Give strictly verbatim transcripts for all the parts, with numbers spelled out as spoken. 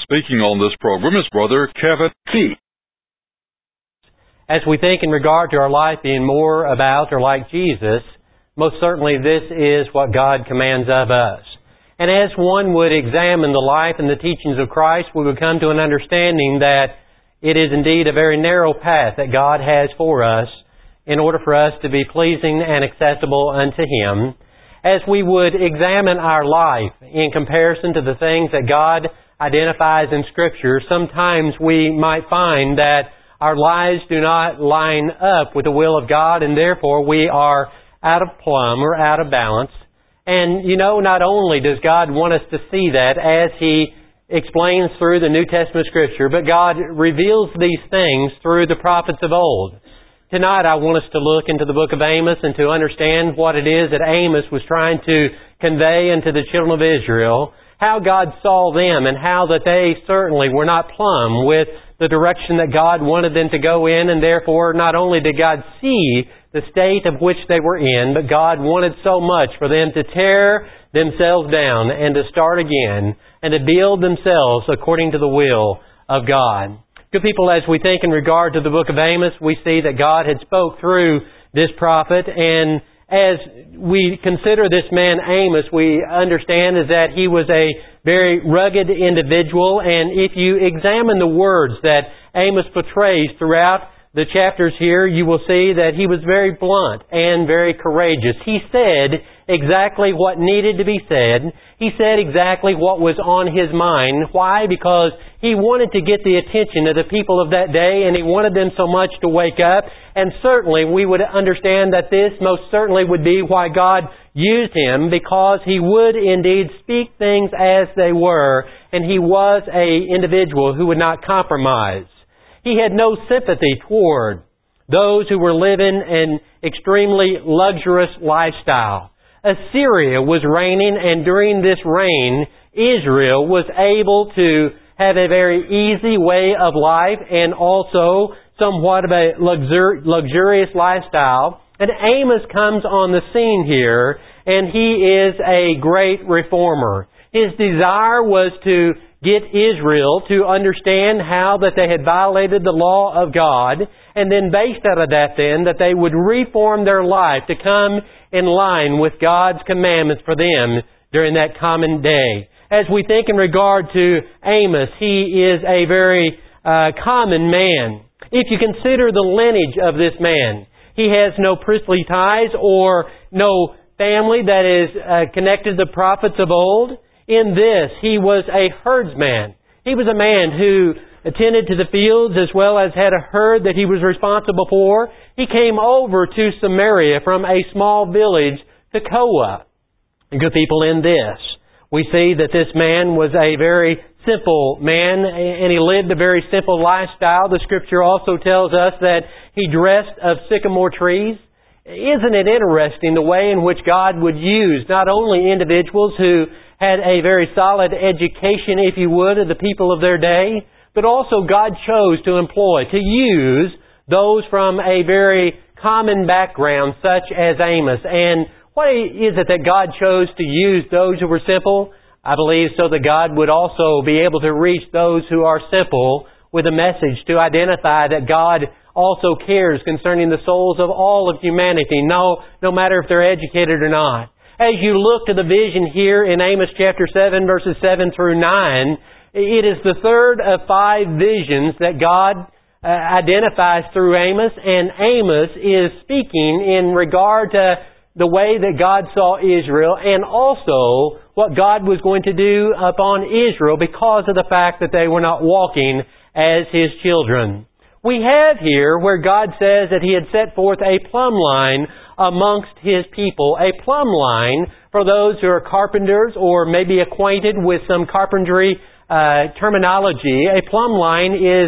speaking on this program is Brother Kevin T. As we think in regard to our life being more about or like Jesus, most certainly this is what God commands of us. And as one would examine the life and the teachings of Christ, we would come to an understanding that it is indeed a very narrow path that God has for us in order for us to be pleasing and acceptable unto Him. As we would examine our life in comparison to the things that God identifies in Scripture, sometimes we might find that our lives do not line up with the will of God, and therefore we are out of plumb or out of balance. And, you know, not only does God want us to see that as He explains through the New Testament Scripture, but God reveals these things through the prophets of old. Tonight I want us to look into the book of Amos and to understand what it is that Amos was trying to convey unto the children of Israel, how God saw them and how that they certainly were not plumb with the direction that God wanted them to go in, and therefore not only did God see the state of which they were in, but God wanted so much for them to tear themselves down and to start again and to build themselves according to the will of God. Good people, as we think in regard to the book of Amos, we see that God had spoke through this prophet, and as we consider this man Amos, we understand is that he was a very rugged individual, and if you examine the words that Amos portrays throughout the chapters here, you will see that he was very blunt and very courageous. He said exactly what needed to be said. He said exactly what was on his mind. Why? Because he wanted to get the attention of the people of that day, and he wanted them so much to wake up. And certainly we would understand that this most certainly would be why God used him, because he would indeed speak things as they were, and he was an individual who would not compromise. He had no sympathy toward those who were living an extremely luxurious lifestyle. Assyria was reigning, and during this reign, Israel was able to have a very easy way of life and also somewhat of a luxur- luxurious lifestyle. And Amos comes on the scene here, and he is a great reformer. His desire was to get Israel to understand how that they had violated the law of God, and then based out of that then, that they would reform their life to come in line with God's commandments for them during that common day. As we think in regard to Amos, he is a very uh, common man. If you consider the lineage of this man, he has no priestly ties or no family that is uh, connected to the prophets of old. In this, he was a herdsman. He was a man who attended to the fields as well as had a herd that he was responsible for. He came over to Samaria from a small village, Tekoa. And good people, in this, we see that this man was a very simple man, and he lived a very simple lifestyle. The Scripture also tells us that he dressed of sycamore trees. Isn't it interesting the way in which God would use not only individuals who had a very solid education, if you would, of the people of their day, but also God chose to employ, to use those from a very common background, such as Amos. And what is it that God chose to use those who were simple? I believe so that God would also be able to reach those who are simple with a message to identify that God also cares concerning the souls of all of humanity, no, no matter if they're educated or not. As you look to the vision here in Amos chapter seven, verses seven through nine, it is the third of five visions that God uh, identifies through Amos, and Amos is speaking in regard to the way that God saw Israel and also what God was going to do upon Israel because of the fact that they were not walking as His children. We have here where God says that He had set forth a plumb line amongst His people, a plumb line for those who are carpenters or maybe acquainted with some carpentry uh, terminology. A plumb line is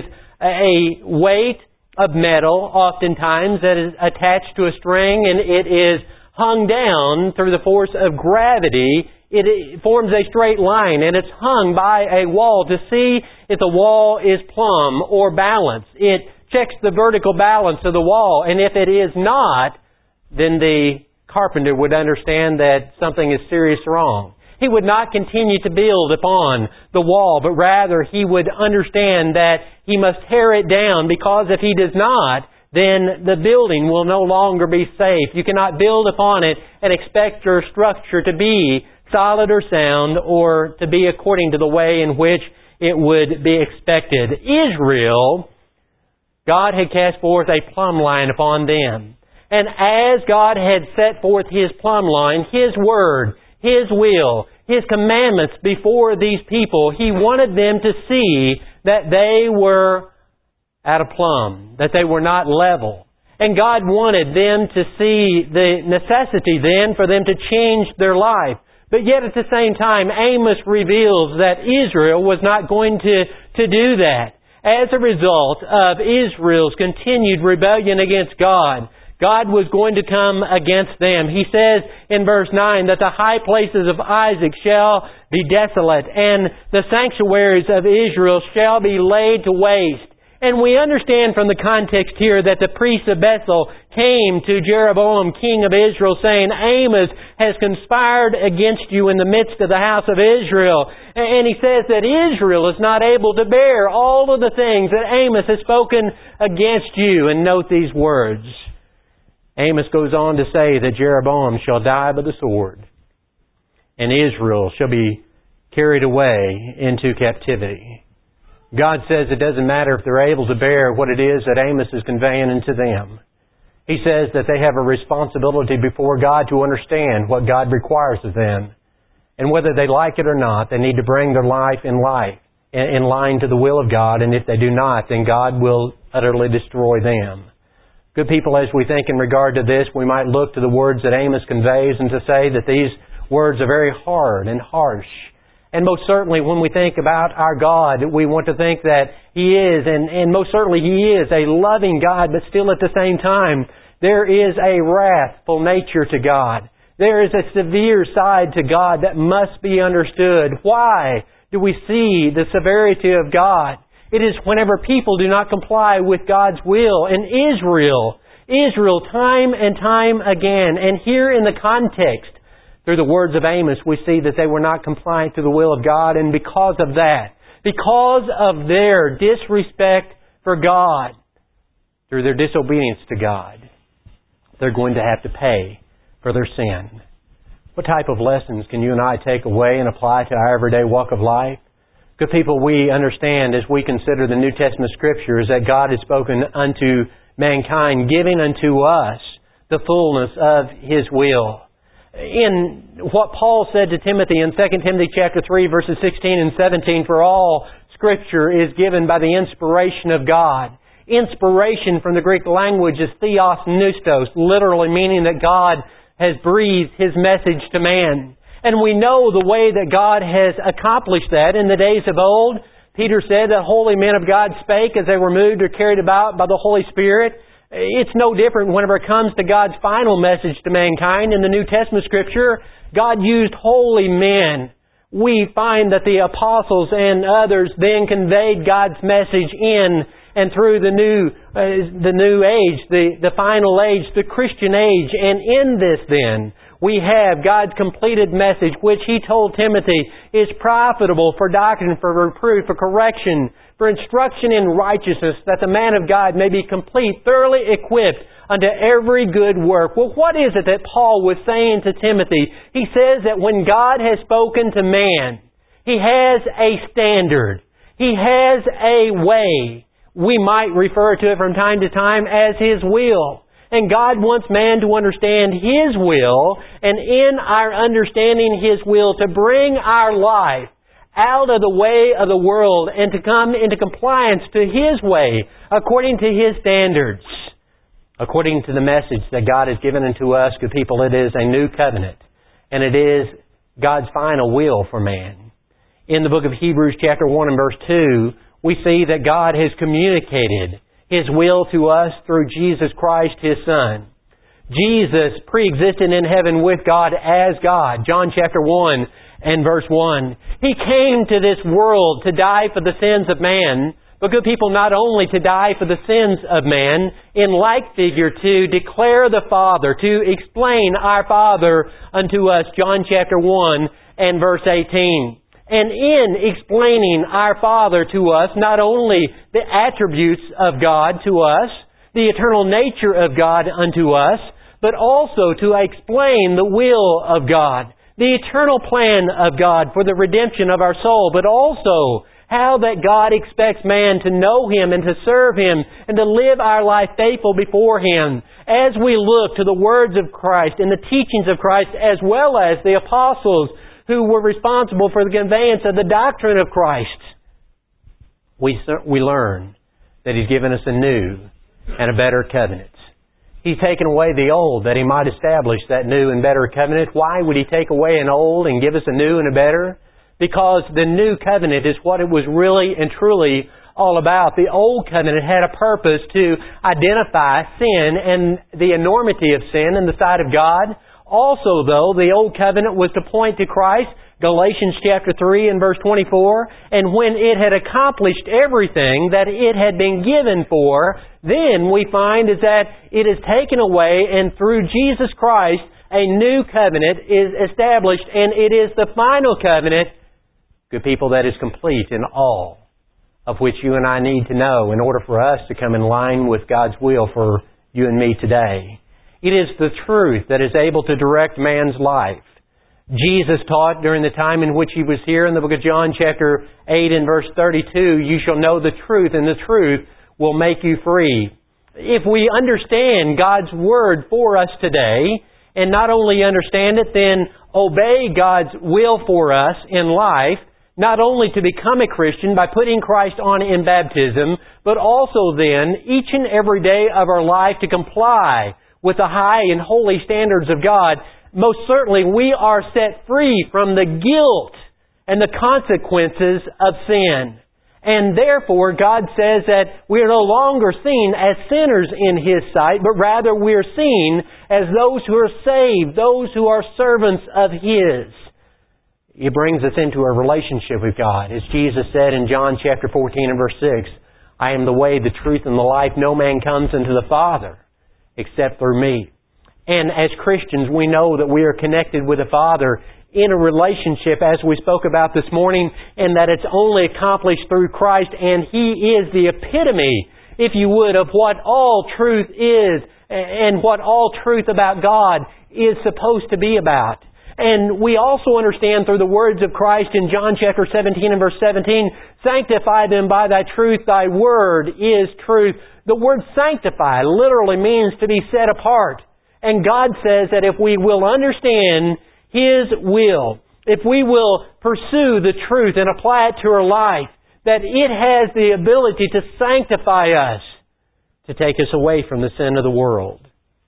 a weight of metal, oftentimes, that is attached to a string, and it is hung down through the force of gravity. It forms a straight line, and it's hung by a wall to see if the wall is plumb or balanced. It checks the vertical balance of the wall, and if it is not, then the carpenter would understand that something is seriously wrong. He would not continue to build upon the wall, but rather He would understand that He must tear it down, because if He does not, then the building will no longer be safe. You cannot build upon it and expect your structure to be solid or sound, or to be according to the way in which it would be expected. Israel, God had cast forth a plumb line upon them. And as God had set forth His plumb line, His Word, His will, His commandments before these people, He wanted them to see that they were at a plumb, that they were not level. And God wanted them to see the necessity then for them to change their life. But yet at the same time, Amos reveals that Israel was not going to, to do that. As a result of Israel's continued rebellion against God, God was going to come against them. He says in verse nine that the high places of Isaac shall be desolate, and the sanctuaries of Israel shall be laid to waste. And we understand from the context here that the priests of Bethel came to Jeroboam, king of Israel, saying, Amos has conspired against you in the midst of the house of Israel. And he says that Israel is not able to bear all of the things that Amos has spoken against you. And note these words. Amos goes on to say that Jeroboam shall die by the sword, and Israel shall be carried away into captivity. God says it doesn't matter if they're able to bear what it is that Amos is conveying into them. He says that they have a responsibility before God to understand what God requires of them. And whether they like it or not, they need to bring their life in life, in line to the will of God. And if they do not, then God will utterly destroy them. Good people, as we think in regard to this, we might look to the words that Amos conveys and to say that these words are very hard and harsh. And most certainly when we think about our God, we want to think that He is, and, and most certainly He is, a loving God, but still at the same time, there is a wrathful nature to God. There is a severe side to God that must be understood. Why do we see the severity of God? It is whenever people do not comply with God's will. And Israel, Israel time and time again, and here in the context, through the words of Amos, we see that they were not compliant to the will of God, and because of that, because of their disrespect for God, through their disobedience to God, they're going to have to pay for their sin. What type of lessons can you and I take away and apply to our everyday walk of life? Good people, we understand as we consider the New Testament Scriptures that God has spoken unto mankind, giving unto us the fullness of His will. In what Paul said to Timothy in Second Timothy chapter three, verses sixteen and seventeen, for all Scripture is given by the inspiration of God. Inspiration from the Greek language is theos neustos, literally meaning that God has breathed His message to man. And we know the way that God has accomplished that. In the days of old, Peter said that holy men of God spake as they were moved or carried about by the Holy Spirit. It's no different whenever it comes to God's final message to mankind. In the New Testament Scripture, God used holy men. We find that the apostles and others then conveyed God's message in and through the new uh, the new age, the, the final age, the Christian age. And in this then, we have God's completed message, which He told Timothy is profitable for doctrine, for reproof, for correction, for instruction in righteousness, that the man of God may be complete, thoroughly equipped unto every good work. Well, what is it that Paul was saying to Timothy? He says that when God has spoken to man, He has a standard. He has a way. We might refer to it from time to time as His will. And God wants man to understand His will, and in our understanding His will, to bring our life out of the way of the world and to come into compliance to His way, according to His standards. According to the message that God has given unto us, good people, it is a new covenant, and it is God's final will for man. In the book of Hebrews chapter one and verse two, we see that God has communicated His will to us through Jesus Christ, His Son. Jesus pre-existed in heaven with God as God. John chapter one and verse one. He came to this world to die for the sins of man, but good people, not only to die for the sins of man, in like figure to declare the Father, to explain our Father unto us. John chapter one and verse eighteen. And in explaining our Father to us, not only the attributes of God to us, the eternal nature of God unto us, but also to explain the will of God, the eternal plan of God for the redemption of our soul, but also how that God expects man to know Him and to serve Him and to live our life faithful before Him. As we look to the words of Christ and the teachings of Christ, as well as the apostles who were responsible for the conveyance of the doctrine of Christ, we, we learn that He's given us a new and a better covenant. He's taken away the old that He might establish that new and better covenant. Why would He take away an old and give us a new and a better? Because the new covenant is what it was really and truly all about. The old covenant had a purpose to identify sin and the enormity of sin in the sight of God. Also, though, the old covenant was to point to Christ, Galatians chapter three and verse twenty-four, and when it had accomplished everything that it had been given for, then we find is that it is taken away, and through Jesus Christ, a new covenant is established, and it is the final covenant, good people, that is complete in all of which you and I need to know in order for us to come in line with God's will for you and me today. It is the truth that is able to direct man's life. Jesus taught during the time in which He was here in the book of John chapter eight and verse thirty-two, you shall know the truth, and the truth will make you free. If we understand God's Word for us today, and not only understand it, then obey God's will for us in life, not only to become a Christian by putting Christ on in baptism, but also then, each and every day of our life to comply with the high and holy standards of God, most certainly we are set free from the guilt and the consequences of sin. And therefore, God says that we are no longer seen as sinners in His sight, but rather we are seen as those who are saved, those who are servants of His. It brings us into a relationship with God. As Jesus said in John chapter fourteen and verse six, I am the way, the truth, and the life. No man comes unto the Father except through me. And as Christians, we know that we are connected with the Father in a relationship, as we spoke about this morning, and that it's only accomplished through Christ, and He is the epitome, if you would, of what all truth is and what all truth about God is supposed to be about. And we also understand through the words of Christ in John chapter seventeen and verse seventeen, sanctify them by Thy truth, Thy word is truth. The word sanctify literally means to be set apart. And God says that if we will understand His will, if we will pursue the truth and apply it to our life, that it has the ability to sanctify us, to take us away from the sin of the world,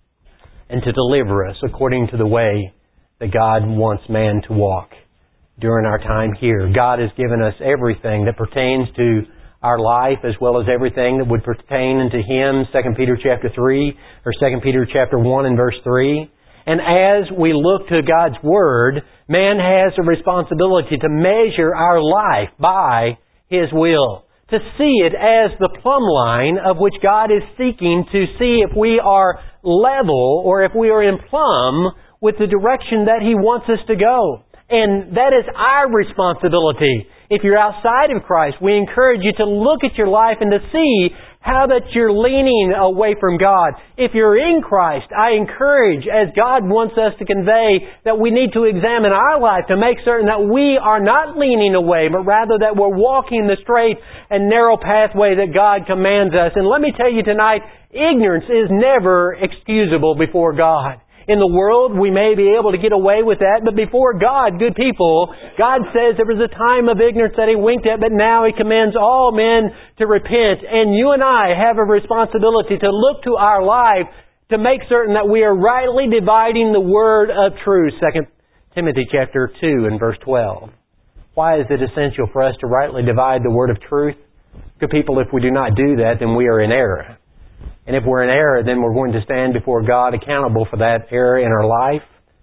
and to deliver us according to the way that God wants man to walk during our time here. God has given us everything that pertains to our life, as well as everything that would pertain unto Him, Second Peter chapter three, or Second Peter chapter one and verse three. And as we look to God's Word, man has a responsibility to measure our life by His will, to see it as the plumb line of which God is seeking to see if we are level or if we are in plumb with the direction that He wants us to go. And that is our responsibility. If you're outside of Christ, we encourage you to look at your life and to see how that you're leaning away from God. If you're in Christ, I encourage, as God wants us to convey, that we need to examine our life to make certain that we are not leaning away, but rather that we're walking the straight and narrow pathway that God commands us. And let me tell you tonight, ignorance is never excusable before God. In the world, we may be able to get away with that, but before God, good people, God says there was a time of ignorance that He winked at, but now He commends all men to repent. And you and I have a responsibility to look to our life to make certain that we are rightly dividing the word of truth. Second Timothy chapter two and verse twelve. Why is it essential for us to rightly divide the word of truth? Good people, if we do not do that, then we are in error. And if we're in error, then we're going to stand before God accountable for that error in our life.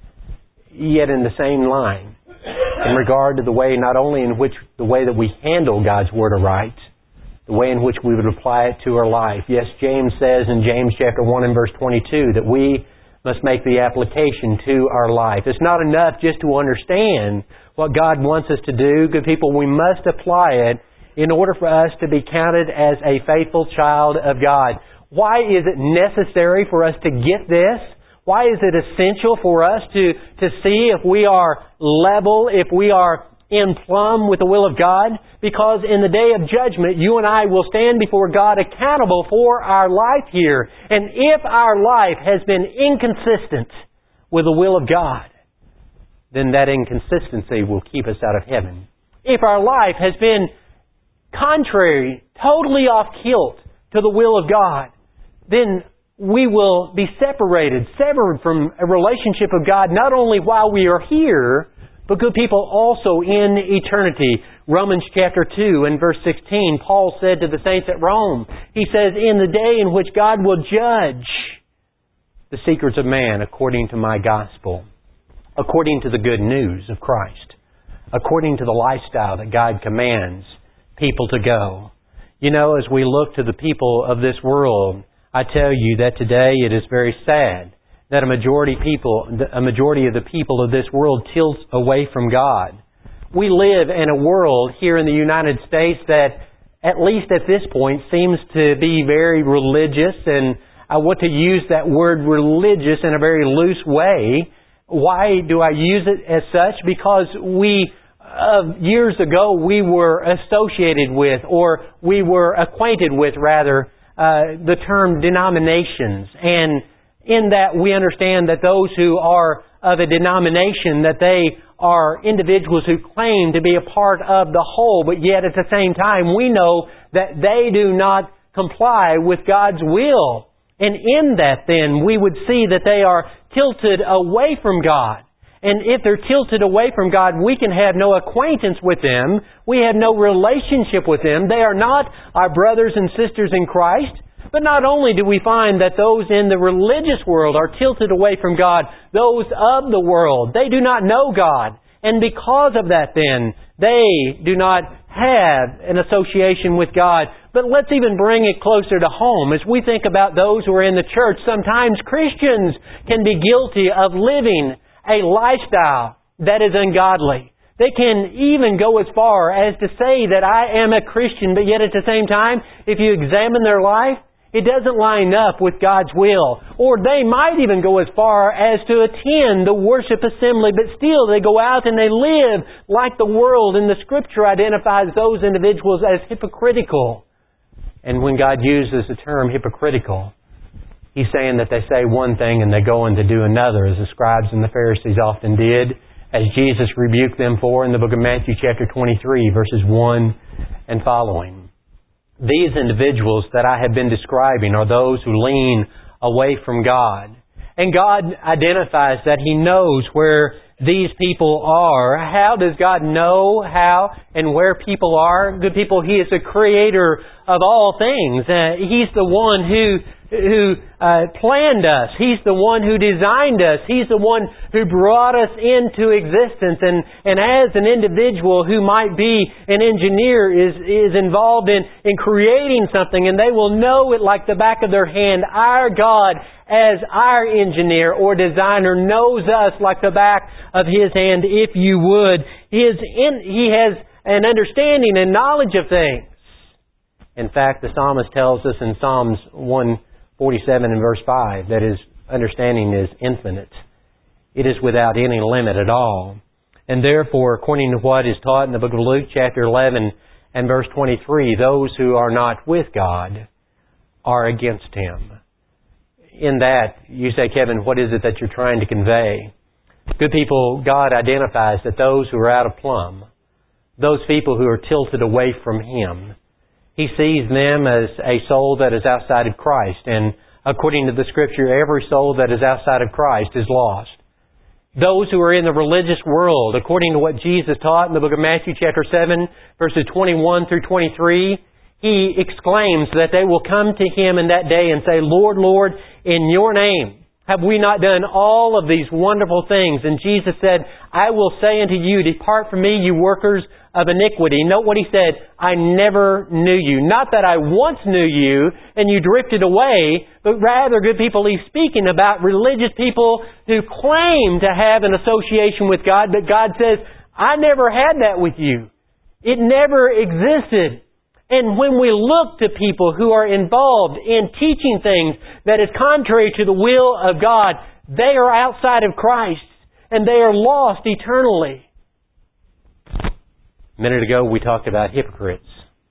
Yet in the same line, in regard to the way, not only in which the way that we handle God's Word aright, the way in which we would apply it to our life. Yes, James says in James chapter one and verse twenty-two that we must make the application to our life. It's not enough just to understand what God wants us to do. Good people, we must apply it in order for us to be counted as a faithful child of God. Why is it necessary for us to get this? Why is it essential for us to, to see if we are level, if we are in plumb with the will of God? Because in the day of judgment, you and I will stand before God accountable for our life here. And if our life has been inconsistent with the will of God, then that inconsistency will keep us out of heaven. If our life has been contrary, totally off kilt to the will of God, then we will be separated, severed from a relationship of God, not only while we are here, but good people, also in eternity. Romans chapter two and verse sixteen, Paul said to the saints at Rome, he says, in the day in which God will judge the secrets of man according to my gospel, according to the good news of Christ, according to the lifestyle that God commands people to go. You know, as we look to the people of this world, I tell you that today it is very sad that a majority people, a majority of the people of this world tilts away from God. We live in a world here in the United States that, at least at this point, seems to be very religious, and I want to use that word religious in a very loose way. Why do I use it as such? Because we, uh, years ago, we were associated with, or we were acquainted with, rather, uh, the term denominations. And in that we understand that those who are of a denomination, that they are individuals who claim to be a part of the whole, but yet at the same time we know that they do not comply with God's will. And in that then we would see that they are tilted away from God. And if they're tilted away from God, we can have no acquaintance with them. We have no relationship with them. They are not our brothers and sisters in Christ. But not only do we find that those in the religious world are tilted away from God, those of the world, they do not know God. And because of that then, they do not have an association with God. But let's even bring it closer to home. As we think about those who are in the church, sometimes Christians can be guilty of living a lifestyle that is ungodly. They can even go as far as to say that I am a Christian, but yet at the same time, if you examine their life, it doesn't line up with God's will. Or they might even go as far as to attend the worship assembly, but still they go out and they live like the world, and the Scripture identifies those individuals as hypocritical. And when God uses the term hypocritical, He's saying that they say one thing and they go on to do another, as the scribes and the Pharisees often did, as Jesus rebuked them for in the book of Matthew chapter twenty-three, verses one and following. These individuals that I have been describing are those who lean away from God. And God identifies that He knows where these people are. How does God know how and where people are? Good people, He is the creator of all things. Uh, he's the one who who uh, planned us. He's the one who designed us. He's the one who brought us into existence. And, and as an individual who might be an engineer is, is involved in, in creating something, and they will know it like the back of their hand, our God, as our engineer or designer, knows us like the back of His hand, if you would. He, is in, he has an understanding and knowledge of things. In fact, the psalmist tells us in Psalms one forty-seven and verse five that His understanding is infinite. It is without any limit at all. And therefore, according to what is taught in the book of Luke chapter eleven and verse twenty-three, those who are not with God are against Him. In that, you say, Kevin, what is it that you're trying to convey? Good people, God identifies that those who are out of plumb, those people who are tilted away from Him, He sees them as a soul that is outside of Christ. And according to the Scripture, every soul that is outside of Christ is lost. Those who are in the religious world, according to what Jesus taught in the book of Matthew chapter seven, verses twenty-one through twenty-three, He exclaims that they will come to Him in that day and say, Lord, Lord, in Your name have we not done all of these wonderful things? And Jesus said, I will say unto you, depart from me, you workers of iniquity. Note what He said, I never knew you. Not that I once knew you and you drifted away, but rather, good people, He's speaking about religious people who claim to have an association with God, but God says, I never had that with you. It never existed. And when we look to people who are involved in teaching things that is contrary to the will of God, they are outside of Christ and they are lost eternally. A minute ago we talked about hypocrites.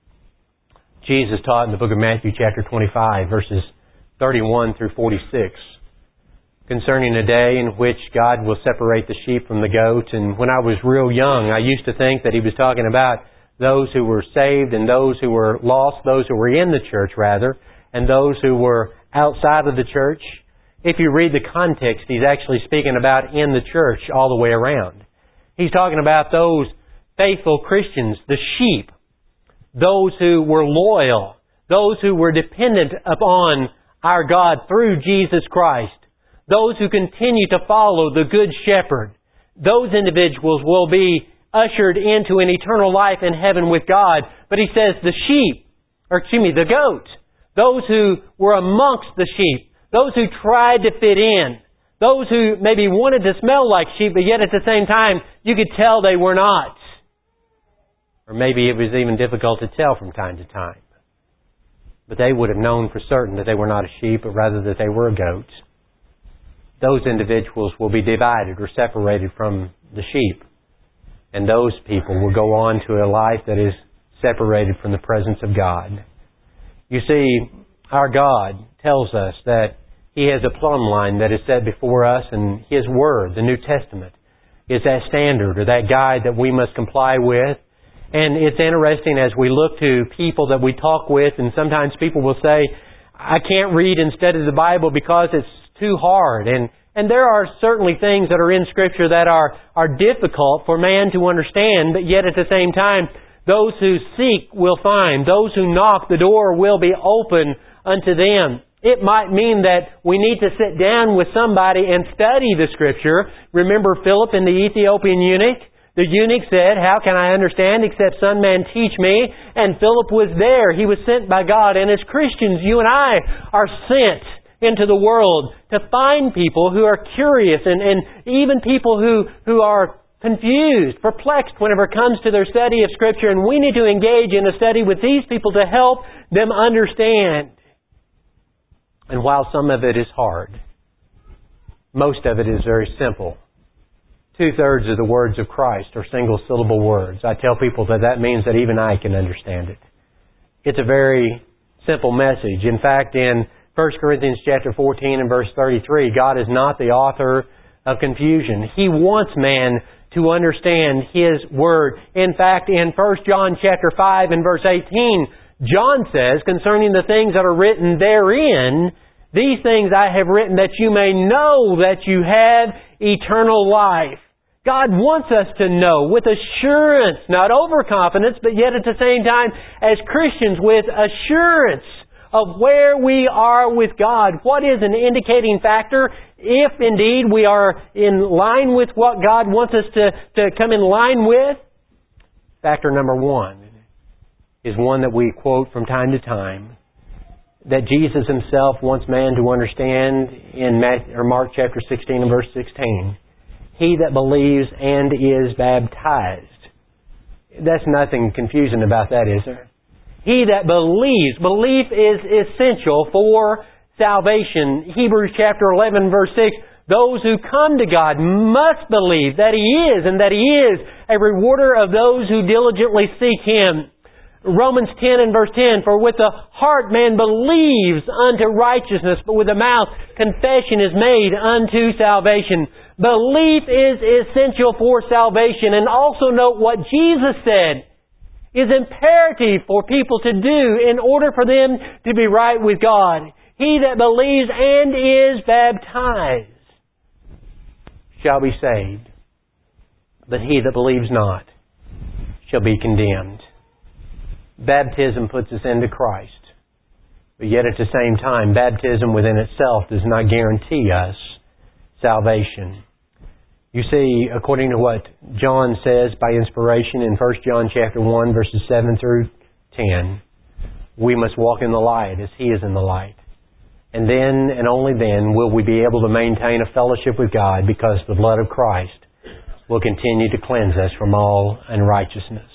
Jesus taught in the book of Matthew chapter twenty-five verses thirty-one through forty-six concerning a day in which God will separate the sheep from the goats. And when I was real young, I used to think that He was talking about those who were saved and those who were lost, those who were in the church rather, and those who were outside of the church. If you read the context, He's actually speaking about in the church all the way around. He's talking about those faithful Christians, the sheep, those who were loyal, those who were dependent upon our God through Jesus Christ, those who continue to follow the Good Shepherd. Those individuals will be ushered into an eternal life in heaven with God. But He says the sheep, or excuse me, the goats, those who were amongst the sheep, those who tried to fit in, those who maybe wanted to smell like sheep, but yet at the same time you could tell they were not. Or maybe it was even difficult to tell from time to time. But they would have known for certain that they were not a sheep, but rather that they were a goat. Those individuals will be divided or separated from the sheep. And those people will go on to a life that is separated from the presence of God. You see, our God tells us that He has a plumb line that is set before us, and His Word, the New Testament, is that standard or that guide that we must comply with. And it's interesting as we look to people that we talk with, and sometimes people will say, I can't read and study the Bible because it's too hard. And and there are certainly things that are in Scripture that are, are difficult for man to understand, but yet at the same time, those who seek will find. Those who knock, the door will be open unto them. It might mean that we need to sit down with somebody and study the Scripture. Remember Philip and the Ethiopian eunuch? The eunuch said, how can I understand except some man teach me? And Philip was there. He was sent by God. And as Christians, you and I are sent into the world to find people who are curious and, and even people who, who are confused, perplexed whenever it comes to their study of Scripture. And we need to engage in a study with these people to help them understand. And while some of it is hard, most of it is very simple. Two-thirds of the words of Christ are single-syllable words. I tell people that that means that even I can understand it. It's a very simple message. In fact, in First Corinthians chapter fourteen and verse thirty-three, God is not the author of confusion. He wants man to understand His Word. In fact, in First John chapter five and verse eighteen, John says, concerning the things that are written therein, these things I have written that you may know that you have eternal life. God wants us to know with assurance, not overconfidence, but yet at the same time, as Christians, with assurance of where we are with God. What is an indicating factor if indeed we are in line with what God wants us to, to come in line with? Factor number one is one that we quote from time to time, that Jesus Himself wants man to understand in Matthew, or Mark chapter sixteen and verse sixteen. He that believes and is baptized. That's nothing confusing about that, is there? He that believes. Belief is essential for salvation. Hebrews chapter eleven verse six. Those who come to God must believe that He is, and that He is a rewarder of those who diligently seek Him. Romans ten and verse ten, for with the heart man believes unto righteousness, but with the mouth confession is made unto salvation. Belief is essential for salvation. And also note what Jesus said is imperative for people to do in order for them to be right with God. He that believes and is baptized shall be saved, but he that believes not shall be condemned. Baptism puts us into Christ. But yet at the same time, baptism within itself does not guarantee us salvation. You see, according to what John says by inspiration in First John chapter one, verses seven through ten, we must walk in the light as He is in the light. And then, and only then, will we be able to maintain a fellowship with God, because the blood of Christ will continue to cleanse us from all unrighteousness.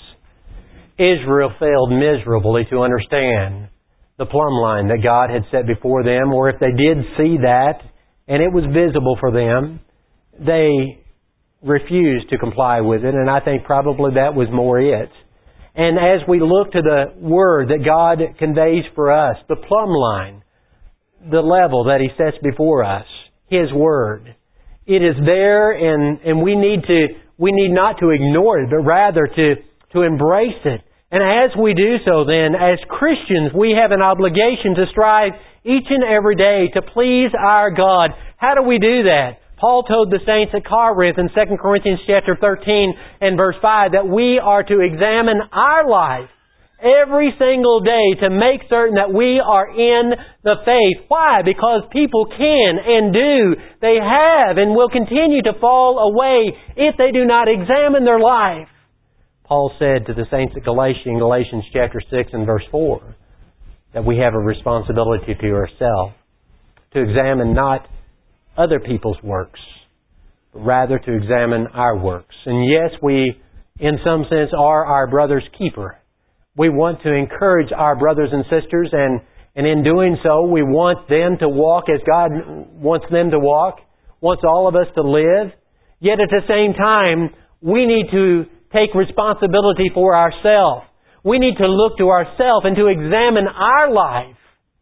Israel failed miserably to understand the plumb line that God had set before them, or if they did see that, and it was visible for them, they refused to comply with it, and I think probably that was more it. And as we look to the Word that God conveys for us, the plumb line, the level that He sets before us, His Word, it is there, and, and we need to we need not to ignore it, but rather to, to embrace it. And as we do so then, as Christians, we have an obligation to strive each and every day to please our God. How do we do that? Paul told the saints at Corinth in Second Corinthians chapter thirteen and verse five that we are to examine our life every single day to make certain that we are in the faith. Why? Because people can and do. They have and will continue to fall away if they do not examine their life. Paul said to the saints at Galatia in Galatians chapter six and verse four that we have a responsibility to ourselves to examine not other people's works, but rather to examine our works. And yes, we, in some sense, are our brother's keeper. We want to encourage our brothers and sisters, and, and in doing so, we want them to walk as God wants them to walk, wants all of us to live. Yet at the same time, we need to take responsibility for ourselves. We need to look to ourselves and to examine our life,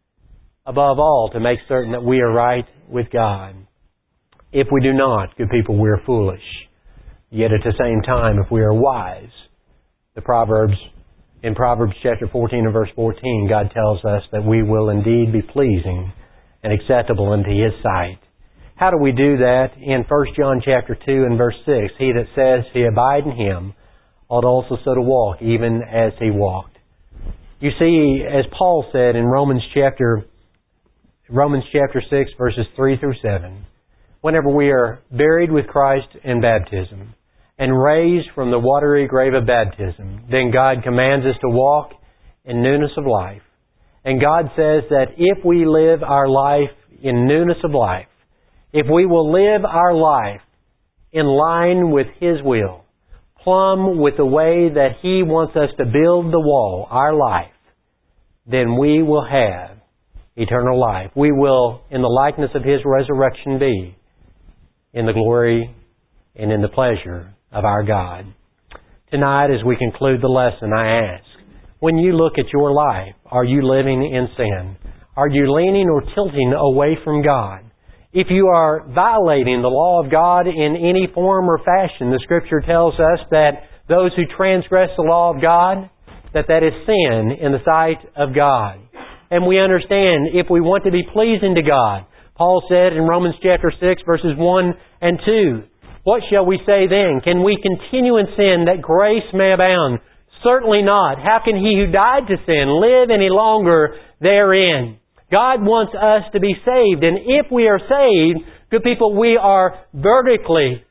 above all, to make certain that we are right with God. If we do not, good people, we are foolish. Yet at the same time, if we are wise, the Proverbs, in Proverbs chapter fourteen and verse fourteen, God tells us that we will indeed be pleasing and acceptable unto His sight. How do we do that? In First John chapter two and verse six, He that says he abide in Him ought also so to walk, even as He walked. You see, as Paul said in Romans chapter Romans chapter six, verses three through seven, whenever we are buried with Christ in baptism and raised from the watery grave of baptism, then God commands us to walk in newness of life. And God says that if we live our life in newness of life, if we will live our life in line with His will, plumb with the way that He wants us to build the wall, our life, then we will have eternal life. We will, in the likeness of His resurrection, be in the glory and in the pleasure of our God. Tonight, as we conclude the lesson, I ask, when you look at your life, are you living in sin? Are you leaning or tilting away from God? If you are violating the law of God in any form or fashion, the Scripture tells us that those who transgress the law of God, that that is sin in the sight of God. And we understand if we want to be pleasing to God, Paul said in Romans chapter six, verses one and two, what shall we say then? Can we continue in sin that grace may abound? Certainly not. How can he who died to sin live any longer therein? God wants us to be saved. And if we are saved, good people, we are vertically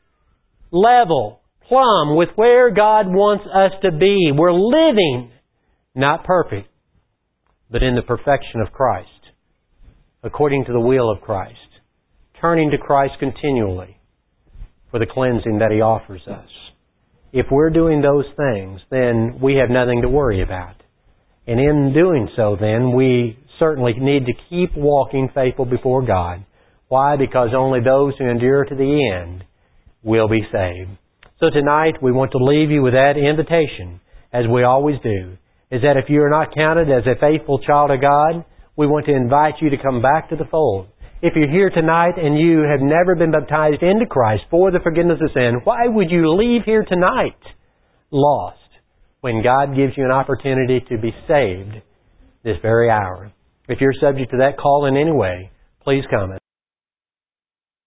level, plumb with where God wants us to be. We're living, not perfect, but in the perfection of Christ, according to the will of Christ, turning to Christ continually for the cleansing that He offers us. If we're doing those things, then we have nothing to worry about. And in doing so, then, we certainly need to keep walking faithful before God. Why? Because only those who endure to the end will be saved. So tonight, we want to leave you with that invitation, as we always do, is that if you are not counted as a faithful child of God, we want to invite you to come back to the fold. If you're here tonight and you have never been baptized into Christ for the forgiveness of sin, why would you leave here tonight lost when God gives you an opportunity to be saved this very hour? If you're subject to that call in any way, please come.